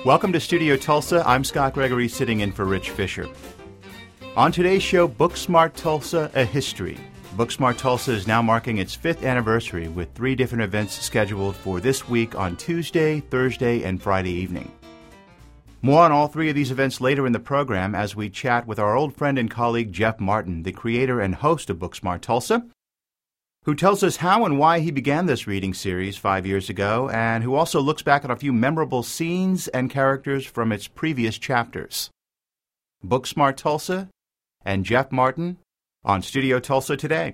Welcome to Studio Tulsa. I'm Scott Gregory, sitting in for Rich Fisher. On today's show, Booksmart Tulsa, A History. Booksmart Tulsa is now marking its 5th anniversary with 3 different events scheduled for this week on Tuesday, Thursday, and Friday evening. More on all 3 of these events later in the program as we chat with our old friend and colleague Jeff Martin, the creator and host of Booksmart Tulsa, who tells us how and why he began this reading series 5 years ago, and who also looks back at a few memorable scenes and characters from its previous chapters. Booksmart Tulsa and Jeff Martin on Studio Tulsa today.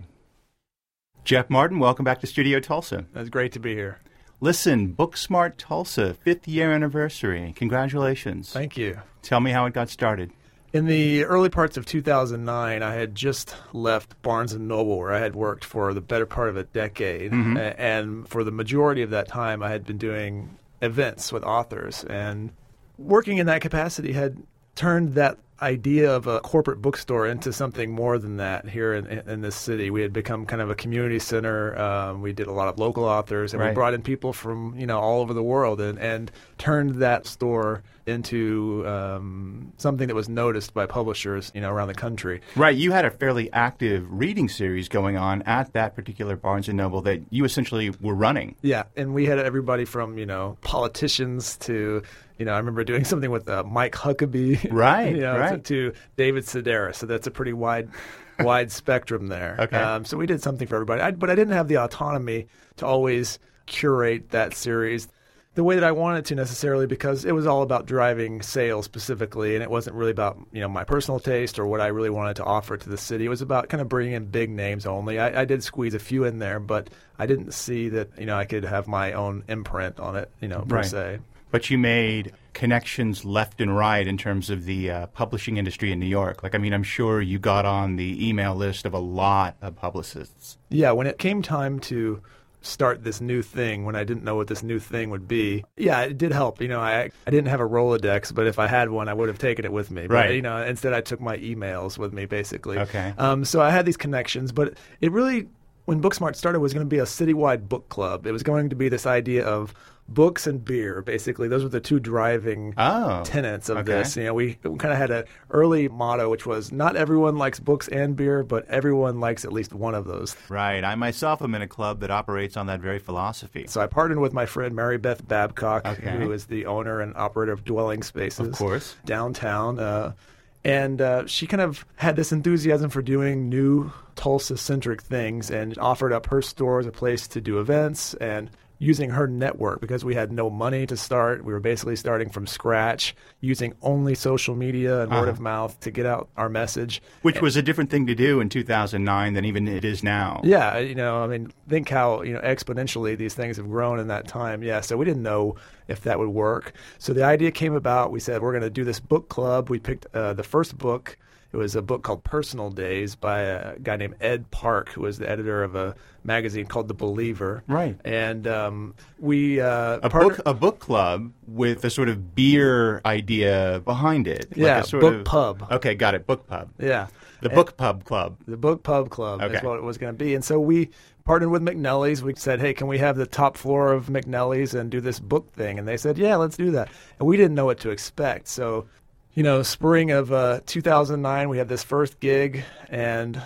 Jeff Martin, welcome back to Studio Tulsa. It's great to be here. Listen, Booksmart Tulsa, 5th year anniversary. Congratulations. Thank you. Tell me how it got started. In the early parts of 2009, I had just left Barnes & Noble, where I had worked for the better part of a decade. Mm-hmm. And for the majority of that time, I had been doing events with authors. And working in that capacity had turned that idea of a corporate bookstore into something more than that here in this city. We had become kind of a community center. We did a lot of local authors, and Right. we brought in people from all over the world and turned that store into something that was noticed by publishers around the country. Right, you had a fairly active reading series going on at that particular Barnes & Noble that you essentially were running. Yeah, and we had everybody from politicians to I remember doing something with Mike Huckabee, Right, right. to David Sedaris. So that's a pretty wide spectrum there. Okay. So we did something for everybody, but I didn't have the autonomy to always curate that series the way that I wanted to necessarily, because it was all about driving sales specifically, and it wasn't really about my personal taste or what I really wanted to offer to the city. It was about kind of bringing in big names only. I did squeeze a few in there, but I didn't see that I could have my own imprint on it, per Right. se. But you made connections left and right in terms of the publishing industry in New York. I'm sure you got on the email list of a lot of publicists. Yeah, when it came time to start this new thing, when I didn't know what this new thing would be, yeah, it did help. I didn't have a Rolodex, but if I had one, I would have taken it with me. Right. But, instead I took my emails with me, basically. Okay. So I had these connections, but it really, when Booksmart started, was going to be a citywide book club. It was going to be this idea of books and beer, basically. Those were the 2 driving tenets of this. We kind of had an early motto, which was not everyone likes books and beer, but everyone likes at least one of those. Right. I myself am in a club that operates on that very philosophy. So I partnered with my friend Mary Beth Babcock, Okay. who is the owner and operator of Dwelling Spaces. Of course. Downtown. And she kind of had this enthusiasm for doing new Tulsa-centric things and offered up her store as a place to do events and using her network, because we had no money to start. We were basically starting from scratch, using only social media and word of mouth to get out our message. Which was a different thing to do in 2009 than even it is now. Yeah, think how, exponentially these things have grown in that time. Yeah, so we didn't know if that would work. So the idea came about. We said, we're going to do this book club. We picked the first book. It was a book called Personal Days by a guy named Ed Park, who was the editor of a magazine called The Believer. Right. And we a book club with a sort of beer idea behind it. Yeah, like a sort book of, pub. Okay, got it. Book pub. Yeah. The Book Pub Club. The Book Pub Club Okay. is what it was going to be. And so we partnered with McNelly's. We said, hey, can we have the top floor of McNelly's and do this book thing? And they said, yeah, let's do that. And we didn't know what to expect. So spring of 2009, we had this first gig, and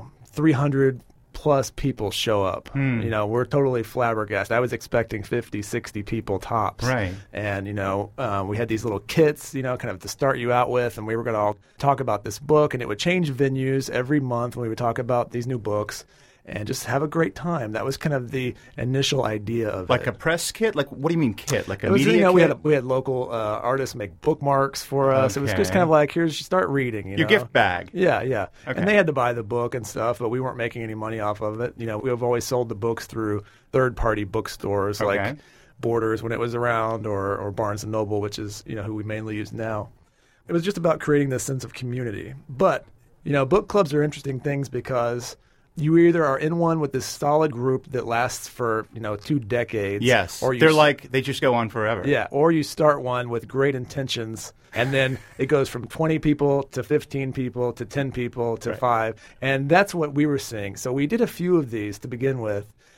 300 plus people show up. We're totally flabbergasted. I was expecting 50, 60 people tops. Right. And we had these little kits, kind of to start you out with, and we were going to all talk about this book, and it would change venues every month when we would talk about these new books. And just have a great time. That was kind of the initial idea of Like it. a press kit? Like, what do you mean kit? Like a It was, media kit? we had local artists make bookmarks for us. It was just Okay. kind of like, here's, start reading. Your gift bag. Yeah, yeah. Okay. And they had to buy the book and stuff, but we weren't making any money off of it. We've always sold the books through third-party bookstores Okay. like Borders when it was around, or Barnes & Noble, which is who we mainly use now. It was just about creating this sense of community. But, book clubs are interesting things because you either are in one with this solid group that lasts for 2 decades. Yes. Or they just go on forever. Yeah, or you start one with great intentions, and then it goes from 20 people to 15 people to 10 people to Right. 5, and that's what we were seeing. So we did a few of these to begin with,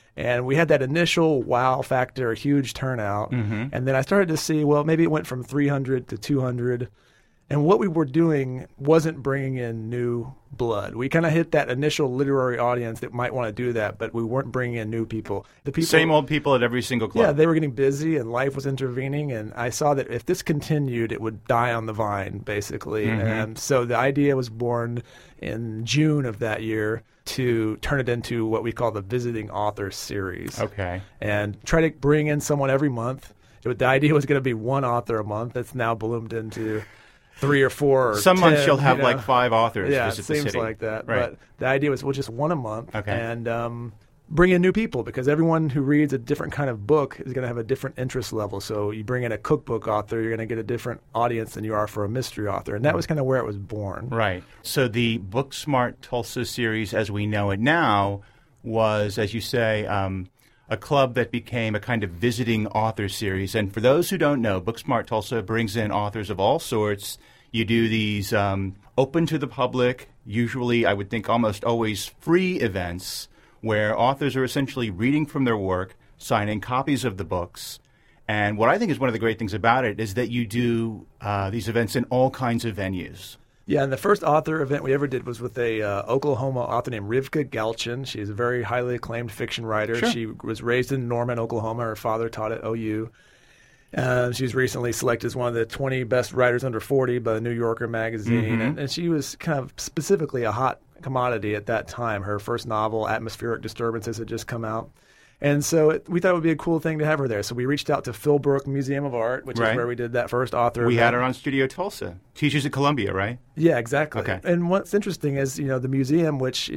And we had that initial wow factor, huge turnout. And then I started to see, well, maybe it went from 300 to 200. And what we were doing wasn't bringing in new blood. We kind of hit that initial literary audience that might want to do that, but we weren't bringing in new people. The people, same old people at every single club. Yeah, they were getting busy and life was intervening. And I saw that if this continued, it would die on the vine, basically. And so the idea was born in June of that year to turn it into what we call the Visiting Author Series. Okay. And try to bring in someone every month. The idea was going to be one author a month. That's now bloomed into 3 or 4 or Some 10, months you'll have like 5 authors yeah, visit it the seems city. like that. Right. But the idea was, well, just one a month. Okay. And bring in new people, because everyone who reads a different kind of book is going to have a different interest level. So you bring in a cookbook author, you're going to get a different audience than you are for a mystery author. And that was kind of where it was born. Right. So the Booksmart Tulsa series, as we know it now, was, as you say, a club that became a kind of visiting author series. And for those who don't know, Booksmart Tulsa brings in authors of all sorts. You do these open to the public, usually I would think almost always free events, where authors are essentially reading from their work, signing copies of the books. And what I think is one of the great things about it is that you do these events in all kinds of venues. Yeah, and the first author event we ever did was with a Oklahoma author named Rivka Galchin. She's a very highly acclaimed fiction writer. Sure. She was raised in Norman, Oklahoma. Her father taught at OU. She was recently selected as one of the 20 best writers under 40 by the New Yorker magazine. And she was kind of specifically a hot commodity at that time. Her first novel, Atmospheric Disturbances, had just come out. And so we thought it would be a cool thing to have her there. So we reached out to Philbrook Museum of Art, which is where we did that first author We event. had her on Studio Tulsa. Teaches at Columbia, right? Yeah, exactly. Okay. And what's interesting is, the museum, which,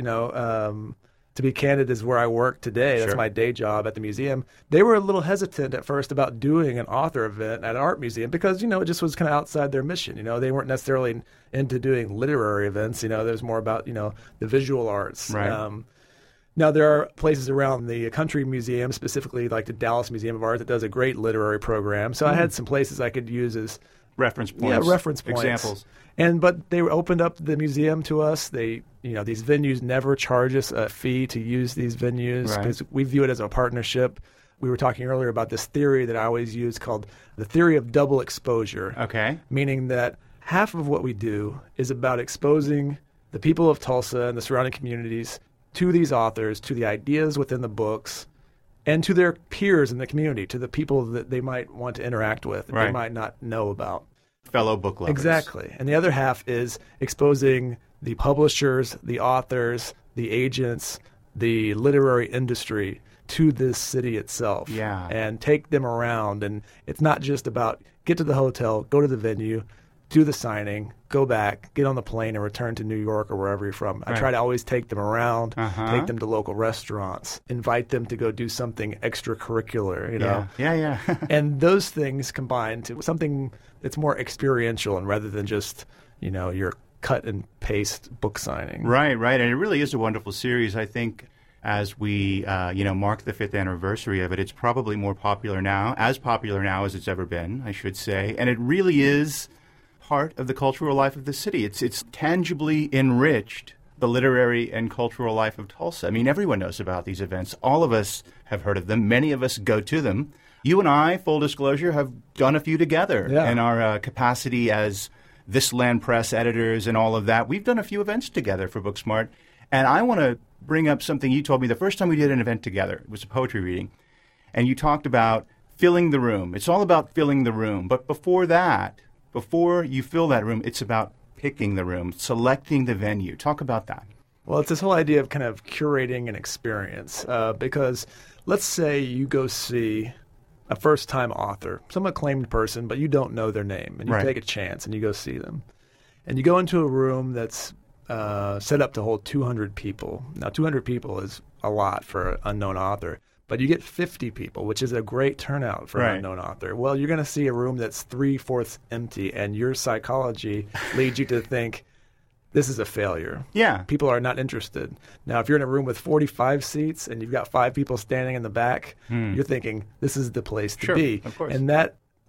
to be candid, is where I work today. That's Sure. my day job at the museum. They were a little hesitant at first about doing an author event at an art museum because, it just was kind of outside their mission. They weren't necessarily into doing literary events. There's more about, the visual arts. Right. Now, there are places around the country museum, specifically like the Dallas Museum of Art, that does a great literary program. So I had some places I could use as reference points. Yeah, reference points. Examples. But they opened up the museum to us. They, these venues never charge us a fee to use these venues because we view it as a partnership. We were talking earlier about this theory that I always use called the theory of double exposure. Okay. Meaning that half of what we do is about exposing the people of Tulsa and the surrounding communities to these authors, to the ideas within the books, and to their peers in the community, to the people that they might want to interact with, that they might not know about. Fellow book lovers. Exactly. And the other half is exposing the publishers, the authors, the agents, the literary industry to this city itself. Yeah. And take them around. And it's not just about get to the hotel, go to the venue, do the signing, go back, get on the plane, and return to New York or wherever you're from. I try to always take them around, take them to local restaurants, invite them to go do something extracurricular, Yeah. And those things combine to something that's more experiential and rather than just, your cut and paste book signing. Right. And it really is a wonderful series. I think as we, mark the 5th anniversary of it, it's probably more popular now, as it's ever been, I should say. And it really is part of the cultural life of the city. It's tangibly enriched the literary and cultural life of Tulsa. I mean, everyone knows about these events. All of us have heard of them. Many of us go to them. You and I, full disclosure, have done a few together in our capacity as This Land Press editors and all of that. We've done a few events together for Booksmart. And I want to bring up something you told me the first time we did an event together. It was a poetry reading. And you talked about filling the room. It's all about filling the room. But before that, before you fill that room, it's about picking the room, selecting the venue. Talk about that. Well, it's this whole idea of kind of curating an experience because let's say you go see a first-time author, some acclaimed person, but you don't know their name, and you take a chance and you go see them. And you go into a room that's set up to hold 200 people. Now, 200 people is a lot for an unknown author. But you get 50 people, which is a great turnout for an unknown author. Well, you're going to see a room that's 3/4 empty, and your psychology leads you to think, this is a failure. Yeah. People are not interested. Now, if you're in a room with 45 seats and you've got 5 people standing in the back, you're thinking, this is the place to be. Of course. And that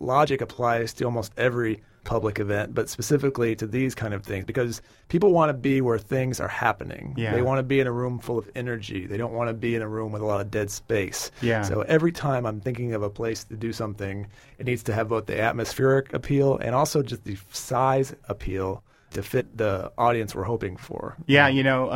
logic applies to almost every public event, but specifically to these kind of things, because people want to be where things are happening. Yeah. They want to be in a room full of energy. They don't want to be in a room with a lot of dead space. Yeah. So every time I'm thinking of a place to do something, it needs to have both the atmospheric appeal and also just the size appeal to fit the audience we're hoping for. Yeah,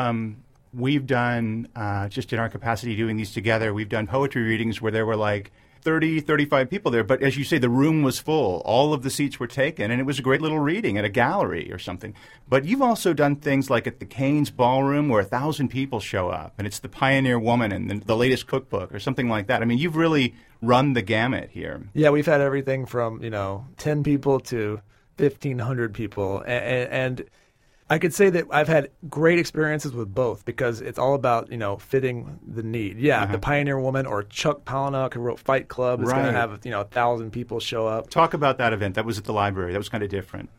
we've done, just in our capacity doing these together, we've done poetry readings where there were like 30, 35 people there. But as you say, the room was full. All of the seats were taken, and it was a great little reading at a gallery or something. But you've also done things like at the Cain's Ballroom where 1,000 people show up, and it's the Pioneer Woman and the latest cookbook or something like that. I mean, you've really run the gamut here. Yeah, we've had everything from, 10 people to 1,500 people. And I could say that I've had great experiences with both because it's all about, fitting the need. Yeah, the Pioneer Woman or Chuck Palahniuk, who wrote Fight Club, is going to have, 1,000 people show up. Talk about that event. That was at the library. That was kind of different.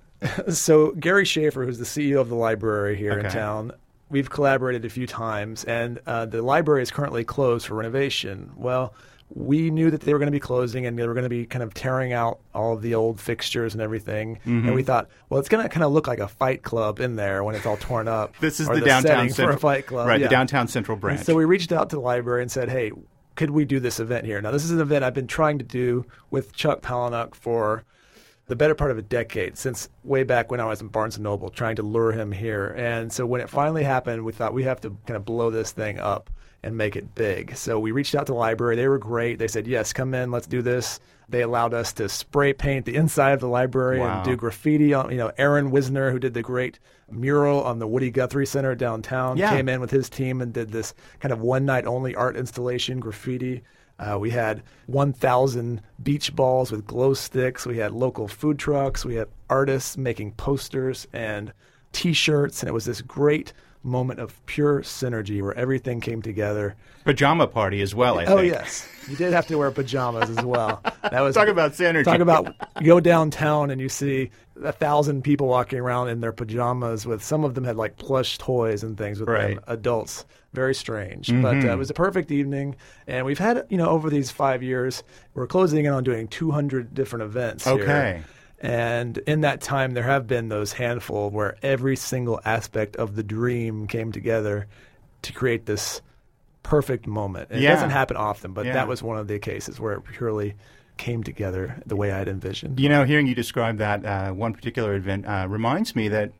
So Gary Schaefer, who's the CEO of the library here in town, we've collaborated a few times, and the library is currently closed for renovation. Well, we knew that they were going to be closing and they were going to be kind of tearing out all of the old fixtures and everything. And we thought, well, it's going to kind of look like a Fight Club in there when it's all torn up. This is the downtown setting for a Fight Club. Right, yeah. The downtown central branch. And so we reached out to the library and said, hey, could we do this event here? Now, this is an event I've been trying to do with Chuck Palahniuk for the better part of a decade, since way back when I was in Barnes & Noble, trying to lure him here. And so when it finally happened, we thought we have to kind of blow this thing up and make it big. So we reached out to the library. They were great. They said, yes, come in, let's do this. They allowed us to spray paint the inside of the library and do graffiti on, Aaron Wisner, who did the great mural on the Woody Guthrie Center downtown, came in with his team and did this kind of one-night-only art installation, graffiti. We had 1,000 beach balls with glow sticks. We had local food trucks. We had artists making posters and T-shirts, and it was this great moment of pure synergy where everything came together. Pajama party as well, I think. Oh, yes. You did have to wear pajamas as well. That was Talk about synergy. Talk about you go downtown and you see 1,000 people walking around in their pajamas with, some of them had like plush toys and things with them, adults. Very strange. But it was a perfect evening. And we've had, over these 5 years, we're closing in on doing 200 different events here. And in that time, there have been those handful where every single aspect of the dream came together to create this perfect moment. And it doesn't happen often, but that was one of the cases where it purely came together the way I had envisioned. Hearing you describe that one particular event reminds me that,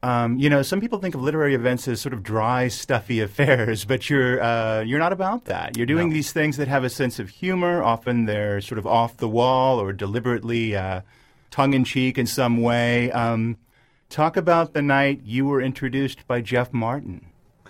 some people think of literary events as sort of dry, stuffy affairs, but you're not about that. You're doing these things that have a sense of humor. Often they're sort of off the wall or deliberately tongue-in-cheek in some way. Talk about the night you were introduced by Jeff Martin.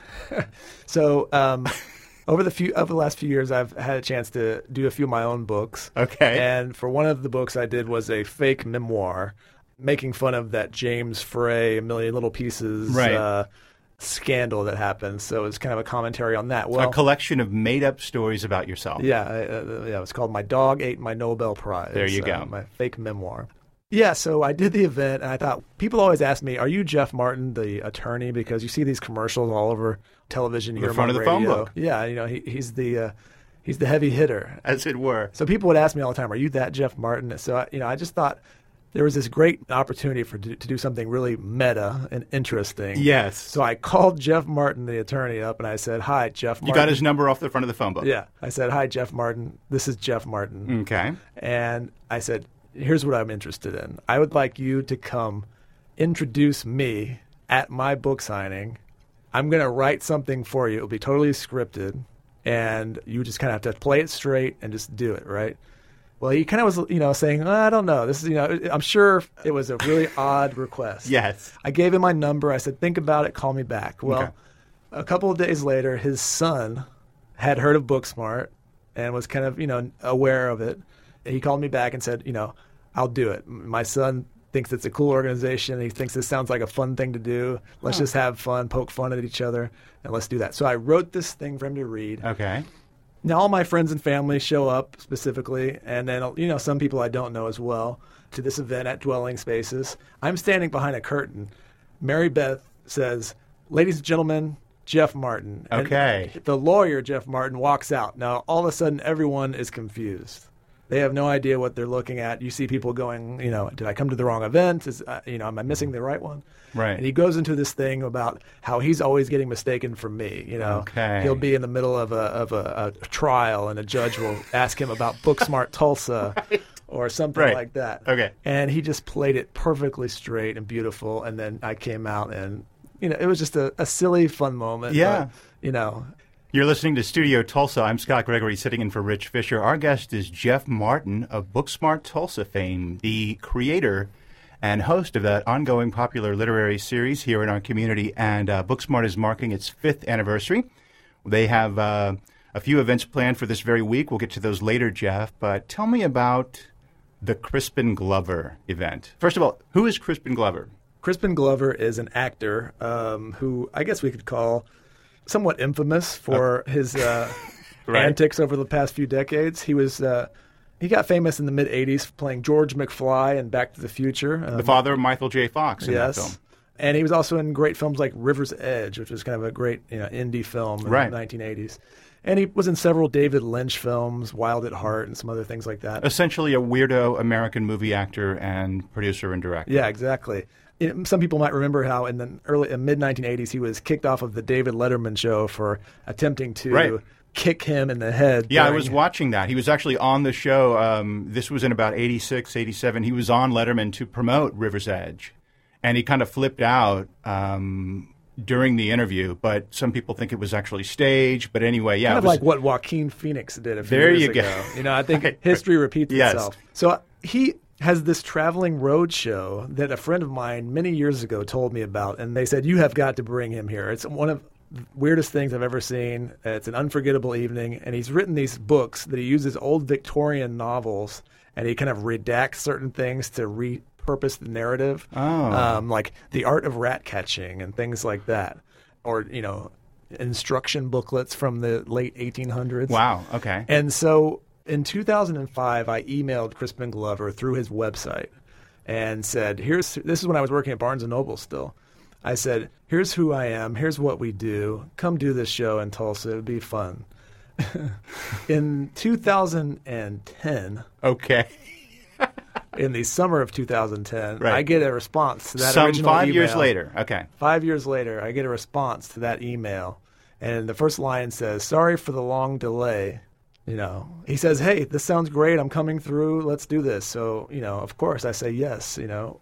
So over the last few years, I've had a chance to do a few of my own books. Okay. And for one of the books I did was a fake memoir making fun of that James Frey, A Million Little Pieces scandal that happened. So it's kind of a commentary on that. Well, a collection of made-up stories about yourself. Yeah, it was called My Dog Ate My Nobel Prize. There you go. My fake memoir. Yeah, so I did the event, and I thought, people always ask me, are you Jeff Martin, the attorney? Because you see these commercials all over television. You hear in front of the phone book. Yeah, he's the heavy hitter. As it were. So people would ask me all the time, are you that Jeff Martin? So, I just thought there was this great opportunity to do something really meta and interesting. Yes. So I called Jeff Martin, the attorney, up, and I said, hi, Jeff Martin. You got his number off the front of the phone book. Yeah. I said, hi, Jeff Martin. This is Jeff Martin. Okay. And I said, here's what I'm interested in. I would like you to come introduce me at my book signing. I'm going to write something for you. It'll be totally scripted, and you just kind of have to play it straight and just do it, right? Well, he kind of was, saying, I don't know. This is, I'm sure it was a really odd request. Yes. I gave him my number. I said, think about it. Call me back. Well, a couple of days later, his son had heard of Booksmart and was kind of, aware of it. He called me back and said, I'll do it. My son thinks it's a cool organization. He thinks this sounds like a fun thing to do. Let's just have fun, poke fun at each other, and let's do that. So I wrote this thing for him to read. Okay. Now all my friends and family show up specifically, and then, some people I don't know as well, to this event at Dwelling Spaces. I'm standing behind a curtain. Mary Beth says, ladies and gentlemen, Jeff Martin. Okay. And the lawyer, Jeff Martin, walks out. Now, all of a sudden, everyone is confused. They have no idea what they're looking at. You see people going, did I come to the wrong event? Am I missing the right one? Right. And he goes into this thing about how he's always getting mistaken for me. Okay. He'll be in the middle of a trial, and a judge will ask him about Booksmart Tulsa. Right. Or something like that. Okay. And he just played it perfectly straight and beautiful. And then I came out and, it was just a silly, fun moment. Yeah. But, You're listening to Studio Tulsa. I'm Scott Gregory, sitting in for Rich Fisher. Our guest is Jeff Martin of Booksmart Tulsa fame, the creator and host of that ongoing popular literary series here in our community. And Booksmart is marking its 5th anniversary. They have a few events planned for this very week. We'll get to those later, Jeff. But tell me about the Crispin Glover event. First of all, who is Crispin Glover? Crispin Glover is an actor who I guess we could call somewhat infamous for his right. antics over the past few decades. He got famous in the mid-'80s playing George McFly in Back to the Future. The father of Michael J. Fox in that yes. film. And he was also in great films like River's Edge, which was kind of a great indie film in right. the 1980s. And he was in several David Lynch films, Wild at Heart, and some other things like that. Essentially a weirdo American movie actor and producer and director. Yeah, exactly. Some people might remember how in the mid-1980s he was kicked off of the David Letterman show for attempting to right. kick him in the head. Yeah, I was watching that. He was actually on the show. This was in about 86, 87. He was on Letterman to promote River's Edge. And he kind of flipped out during the interview, but some people think it was actually staged. But anyway, yeah. Kind of like what Joaquin Phoenix did a few there years you ago. go. I think history repeats yes. itself. So he has this traveling road show that a friend of mine many years ago told me about, and they said, you have got to bring him here. It's one of the weirdest things I've ever seen. It's an unforgettable evening, and he's written these books that he uses old Victorian novels, and he kind of redacts certain things to repurpose the narrative, like The Art of Rat Catching and things like that, or, instruction booklets from the late 1800s. Wow, okay. And so in 2005, I emailed Crispin Glover through his website and said, this is when I was working at Barnes & Noble still. I said, here's who I am. Here's what we do. Come do this show in Tulsa. It would be fun. In 2010. Okay. In the summer of 2010, right. I get a response to that Some original 5 email. years later. Okay. 5 years later, I get a response to that email. And the first line says, sorry for the long delay. He says, hey, this sounds great. I'm coming through. Let's do this. So, of course, I say yes.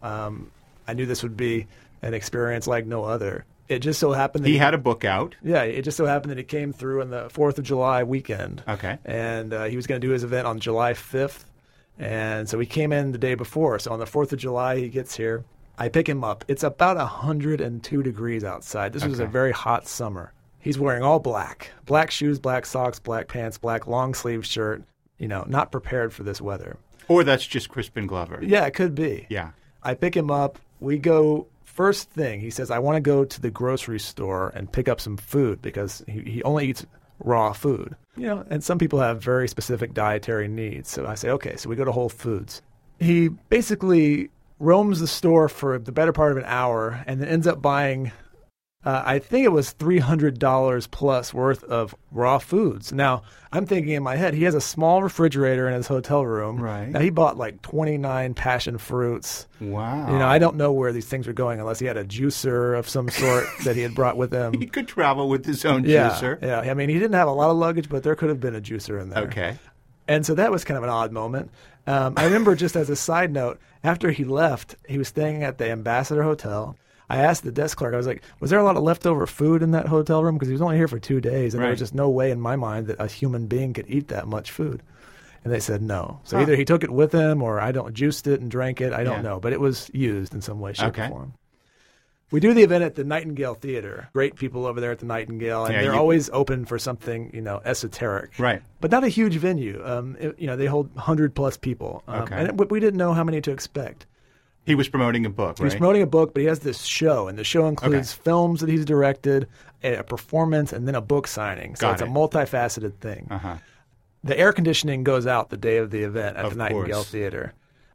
I knew this would be an experience like no other. It just so happened that he had a book out. Yeah, it just so happened that he came through on the 4th of July weekend. Okay. And he was going to do his event on July 5th. And so he came in the day before. So on the 4th of July, he gets here. I pick him up. It's about 102 degrees outside. This was a very hot summer. He's wearing all black. Black shoes, black socks, black pants, black long-sleeve shirt. Not prepared for this weather. Or that's just Crispin Glover. Yeah, it could be. Yeah. I pick him up. We go, first thing, he says, I want to go to the grocery store and pick up some food because he only eats raw food. And some people have very specific dietary needs. So I say, okay, so we go to Whole Foods. He basically roams the store for the better part of an hour and then ends up buying I think it was $300 plus worth of raw foods. Now, I'm thinking in my head, he has a small refrigerator in his hotel room. Right. Now, he bought like 29 passion fruits. Wow. I don't know where these things are going unless he had a juicer of some sort that he had brought with him. He could travel with his own juicer. Yeah. I mean, he didn't have a lot of luggage, but there could have been a juicer in there. Okay. And so that was kind of an odd moment. I remember, just as a side note, after he left, he was staying at the Ambassador Hotel. I asked the desk clerk, I was like, was there a lot of leftover food in that hotel room? Because he was only here for 2 days, and there was just no way in my mind that a human being could eat that much food. And they said no. So either he took it with him or juiced it and drank it. I don't know. But it was used in some way, shape, or form. We do the event at the Nightingale Theater. Great people over there at the Nightingale. And they're always open for something, esoteric. Right. But not a huge venue. They hold 100-plus people. And we didn't know how many to expect. He was promoting a book, right? He's promoting a book, but he has this show, and the show includes films that he's directed, a performance, and then a book signing. So it's a multifaceted thing. Uh-huh. The air conditioning goes out the day of the event at the Nightingale Theater.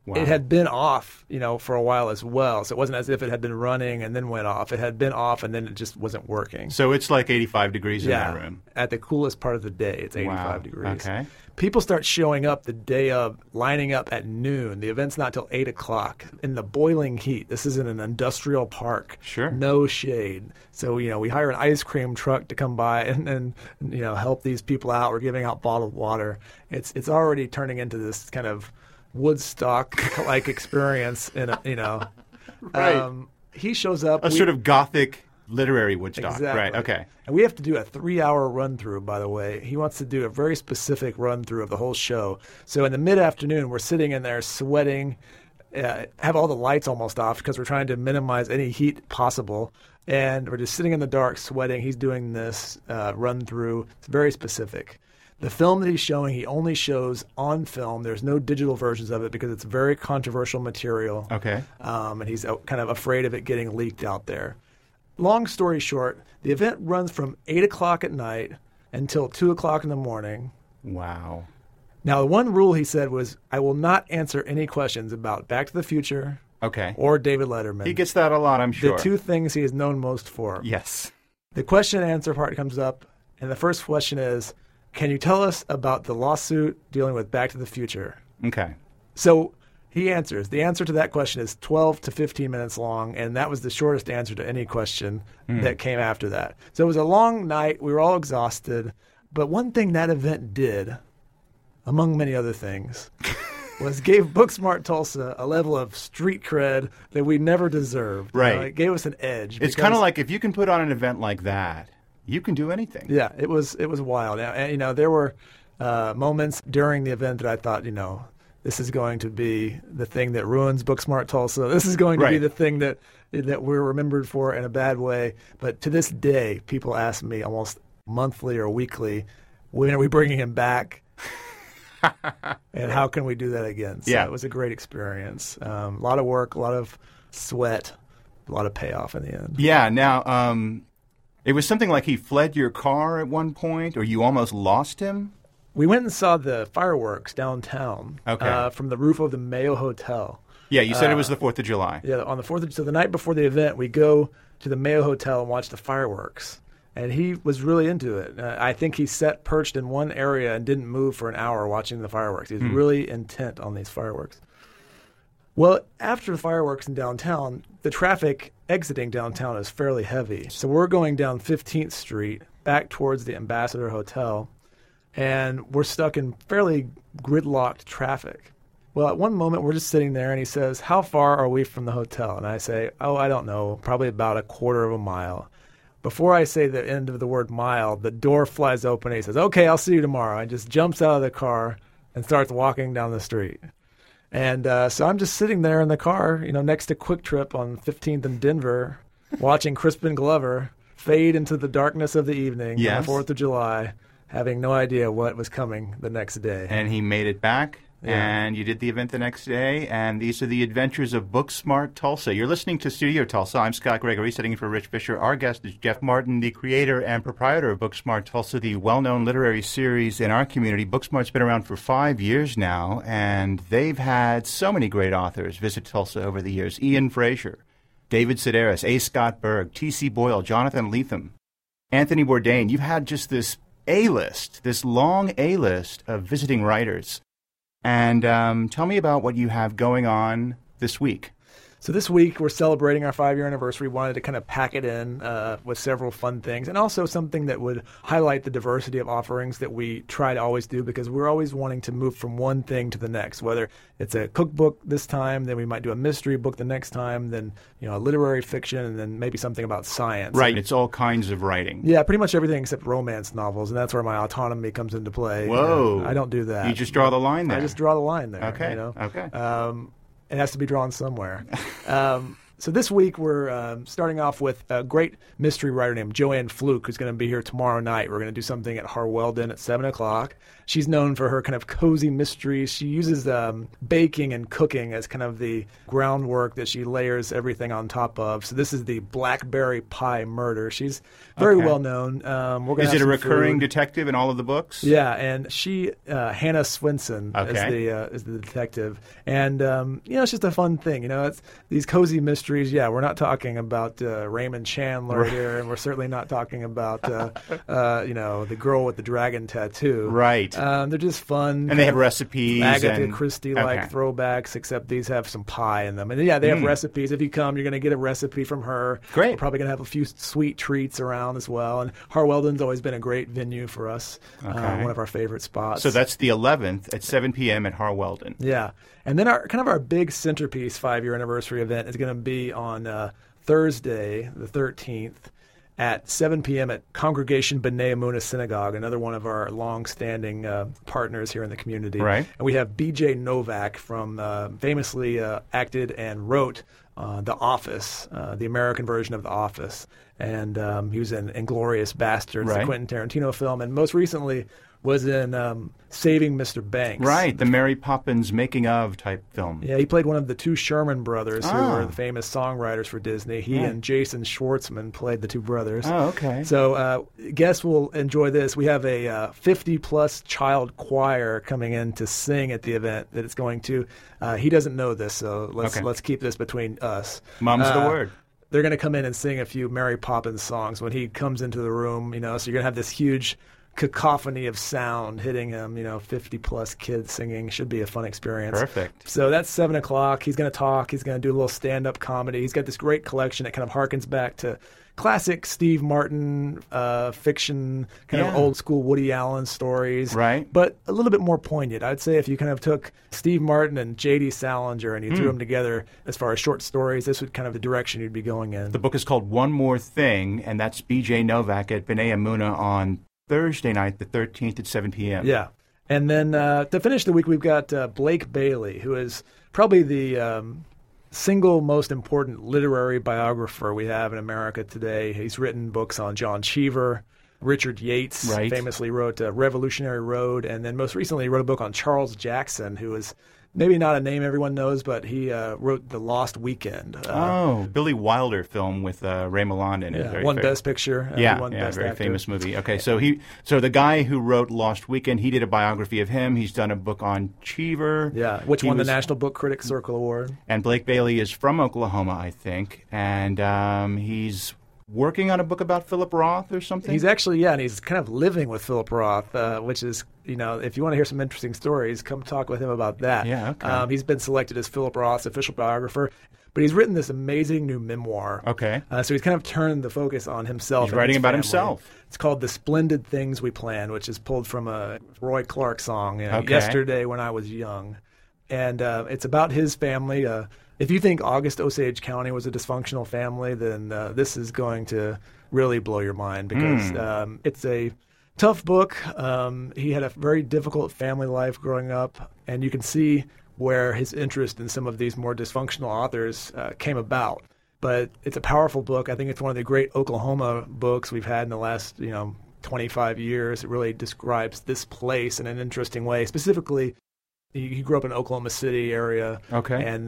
Wow. It had been off, for a while as well. So it wasn't as if it had been running and then went off. It had been off and then it just wasn't working. So it's like 85 degrees in that room. At the coolest part of the day, it's 85 degrees. Okay. People start showing up the day of, lining up at noon. The event's not till 8 o'clock in the boiling heat. This is in an industrial park. Sure. No shade. So, we hire an ice cream truck to come by and help these people out. We're giving out bottled water. It's already turning into this kind of Woodstock-like experience. Right. He shows up. Sort of gothic literary Woodstock. Exactly. Right, okay. And we have to do a 3-hour run-through, by the way. He wants to do a very specific run-through of the whole show. So in the mid-afternoon, we're sitting in there sweating, have all the lights almost off because we're trying to minimize any heat possible. And we're just sitting in the dark sweating. He's doing this run-through. It's very specific. The film that he's showing, he only shows on film. There's no digital versions of it because it's very controversial material. Okay. And he's kind of afraid of it getting leaked out there. Long story short, the event runs from 8 o'clock at night until 2 o'clock in the morning. Wow. Now, the one rule he said was, I will not answer any questions about Back to the Future or David Letterman. He gets that a lot, I'm sure. The two things he is known most for. Yes. The question and answer part comes up, and the first question is, can you tell us about the lawsuit dealing with Back to the Future? Okay. So he answers. The answer to that question is 12 to 15 minutes long, and that was the shortest answer to any question that came after that. So it was a long night. We were all exhausted. But one thing that event did, among many other things, was gave Booksmart Tulsa a level of street cred that we never deserved. Right. It gave us an edge. It's kind of like if you can put on an event like that, you can do anything. Yeah, it was wild. And, there were moments during the event that I thought, this is going to be the thing that ruins Booksmart Tulsa. This is going to be the thing that we're remembered for in a bad way. But to this day, people ask me almost monthly or weekly, when are we bringing him back? And how can we do that again? So it was a great experience. A lot of work, a lot of sweat, a lot of payoff in the end. Yeah. Now, it was something like he fled your car at one point, or you almost lost him? We went and saw the fireworks downtown from the roof of the Mayo Hotel. Yeah, you said it was the 4th of July. Yeah, on the 4th so the night before the event, we go to the Mayo Hotel and watch the fireworks. And he was really into it. I think he sat perched in one area and didn't move for an hour watching the fireworks. He was really intent on these fireworks. Well, after the fireworks in downtown, the traffic exiting downtown is fairly heavy. So we're going down 15th Street back towards the Ambassador Hotel, and we're stuck in fairly gridlocked traffic. Well, at one moment, we're just sitting there, and he says, how far are we from the hotel? And I say, I don't know, probably about a quarter of a mile. Before I say the end of the word mile, the door flies open, and he says, okay, I'll see you tomorrow. And just jumps out of the car and starts walking down the street. And so I'm just sitting there in the car, next to Quick Trip on 15th and Denver, watching Crispin Glover fade into the darkness of the evening on the 4th of July, having no idea what was coming the next day. And he made it back, and you did the event the next day, and these are the adventures of Booksmart Tulsa. You're listening to Studio Tulsa. I'm Scott Gregory, sitting in for Rich Fisher. Our guest is Jeff Martin, the creator and proprietor of Booksmart Tulsa, the well-known literary series in our community. Booksmart's been around for 5 years now, and they've had so many great authors visit Tulsa over the years. Ian Fraser, David Sedaris, A. Scott Berg, T.C. Boyle, Jonathan Lethem, Anthony Bourdain. You've had just this A-list, this long A-list of visiting writers. And tell me about what you have going on this week. So this week, we're celebrating our 5-year anniversary. We wanted to kind of pack it in with several fun things, and also something that would highlight the diversity of offerings that we try to always do, because we're always wanting to move from one thing to the next, whether it's a cookbook this time, then we might do a mystery book the next time, then a literary fiction, and then maybe something about science. Right, it's all kinds of writing. Yeah, pretty much everything except romance novels, and that's where my autonomy comes into play. Whoa. I don't do that. You just draw the line there. I just draw the line there. Okay, okay. It has to be drawn somewhere. So this week we're starting off with a great mystery writer named Joanne Fluke, who's going to be here tomorrow night. We're going to do something at Harwelden at 7 o'clock. She's known for her kind of cozy mysteries. She uses baking and cooking as kind of the groundwork that she layers everything on top of. So this is the Blackberry Pie Murder. She's very well known. Is it a recurring detective in all of the books? Yeah, and she, Hannah Swinson, is the detective. And, it's just a fun thing. It's these cozy mysteries. Yeah, we're not talking about Raymond Chandler here, and we're certainly not talking about, the girl with the dragon tattoo. Right. They're just fun. And they have recipes. Agatha Christie-like throwbacks, except these have some pie in them. And, yeah, they have recipes. If you come, you're going to get a recipe from her. Great. We're probably going to have a few sweet treats around as well. And Harwelden's always been a great venue for us, one of our favorite spots. So that's the 11th at 7 p.m. at Harwelden. Yeah. And then our big centerpiece 5-year anniversary event is going to be on Thursday, the 13th, at 7 p.m. at Congregation B'nai Emunah Synagogue, another one of our long-standing partners here in the community. Right. And we have B.J. Novak from famously acted and wrote The Office, the American version of The Office. And he was in Inglourious Basterds, the Quentin Tarantino film, and most recently was in Saving Mr. Banks. Right, the Mary Poppins making-of type film. Yeah, he played one of the two Sherman brothers who were the famous songwriters for Disney. He and Jason Schwartzman played the two brothers. Oh, okay. So guests will enjoy this. We have a 50-plus child choir coming in to sing at the event that it's going to. He doesn't know this, so let's keep this between us. Mom's the word. They're going to come in and sing a few Mary Poppins songs when he comes into the room, so you're going to have this huge cacophony of sound hitting him, 50-plus kids singing. Should be a fun experience. Perfect. So that's 7 o'clock. He's going to talk. He's going to do a little stand-up comedy. He's got this great collection that kind of harkens back to classic Steve Martin fiction, kind of old-school Woody Allen stories. Right. But a little bit more poignant. I'd say if you kind of took Steve Martin and J.D. Salinger and you threw them together as far as short stories, this would kind of the direction you'd be going in. The book is called One More Thing, and that's B.J. Novak at B'nai Emunah on Thursday night, the 13th at 7 p.m. Yeah. And then to finish the week, we've got Blake Bailey, who is probably the single most important literary biographer we have in America today. He's written books on John Cheever. Richard Yates famously wrote Revolutionary Road, and then most recently he wrote a book on Charles Jackson, who is maybe not a name everyone knows, but he wrote The Lost Weekend. Billy Wilder film with Ray Milland in it. Won Best Picture. Won Best very Actor. Famous movie. Okay, so the guy who wrote Lost Weekend, he did a biography of him. He's done a book on Cheever. Yeah, which won the National Book Critics Circle Award. And Blake Bailey is from Oklahoma, I think, and he's working on a book about Philip Roth or something? He's actually, and he's kind of living with Philip Roth, which is, if you want to hear some interesting stories, come talk with him about that. Yeah, okay. He's been selected as Philip Roth's official biographer, but he's written this amazing new memoir. Okay. So he's kind of turned the focus on himself. He's writing about himself. It's called The Splendid Things We Planned, which is pulled from a Roy Clark song, okay. Yesterday When I Was Young. And it's about his family. If you think August Osage County was a dysfunctional family, then this is going to really blow your mind because it's a tough book. He had a very difficult family life growing up, and you can see where his interest in some of these more dysfunctional authors came about. But it's a powerful book. I think it's one of the great Oklahoma books we've had in the last 25 years. It really describes this place in an interesting way. Specifically, he grew up in Oklahoma City area. Okay. And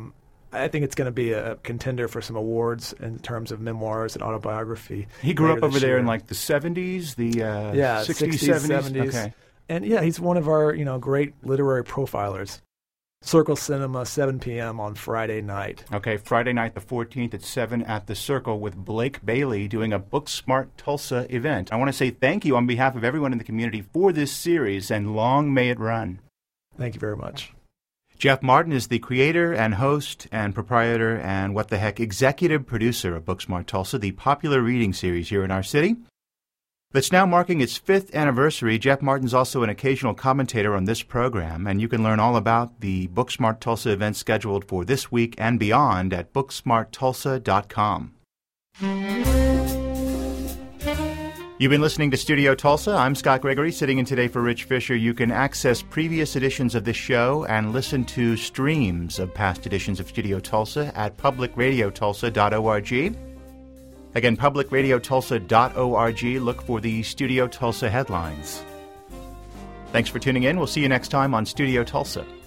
I think it's going to be a contender for some awards in terms of memoirs and autobiography. He grew up over there in like the 70s, the 60s, 70s. Okay. And he's one of our great literary profilers. Circle Cinema, 7 p.m. on Friday night. Okay, Friday night the 14th at 7 at the Circle with Blake Bailey doing a Booksmart Tulsa event. I want to say thank you on behalf of everyone in the community for this series, and long may it run. Thank you very much. Jeff Martin is the creator and host and proprietor and what the heck executive producer of Booksmart Tulsa, the popular reading series here in our city. That's now marking its 5th anniversary. Jeff Martin's also an occasional commentator on this program, and you can learn all about the Booksmart Tulsa events scheduled for this week and beyond at booksmarttulsa.com. You've been listening to Studio Tulsa. I'm Scott Gregory, sitting in today for Rich Fisher. You can access previous editions of this show and listen to streams of past editions of Studio Tulsa at publicradiotulsa.org. Again, publicradiotulsa.org. Look for the Studio Tulsa headlines. Thanks for tuning in. We'll see you next time on Studio Tulsa.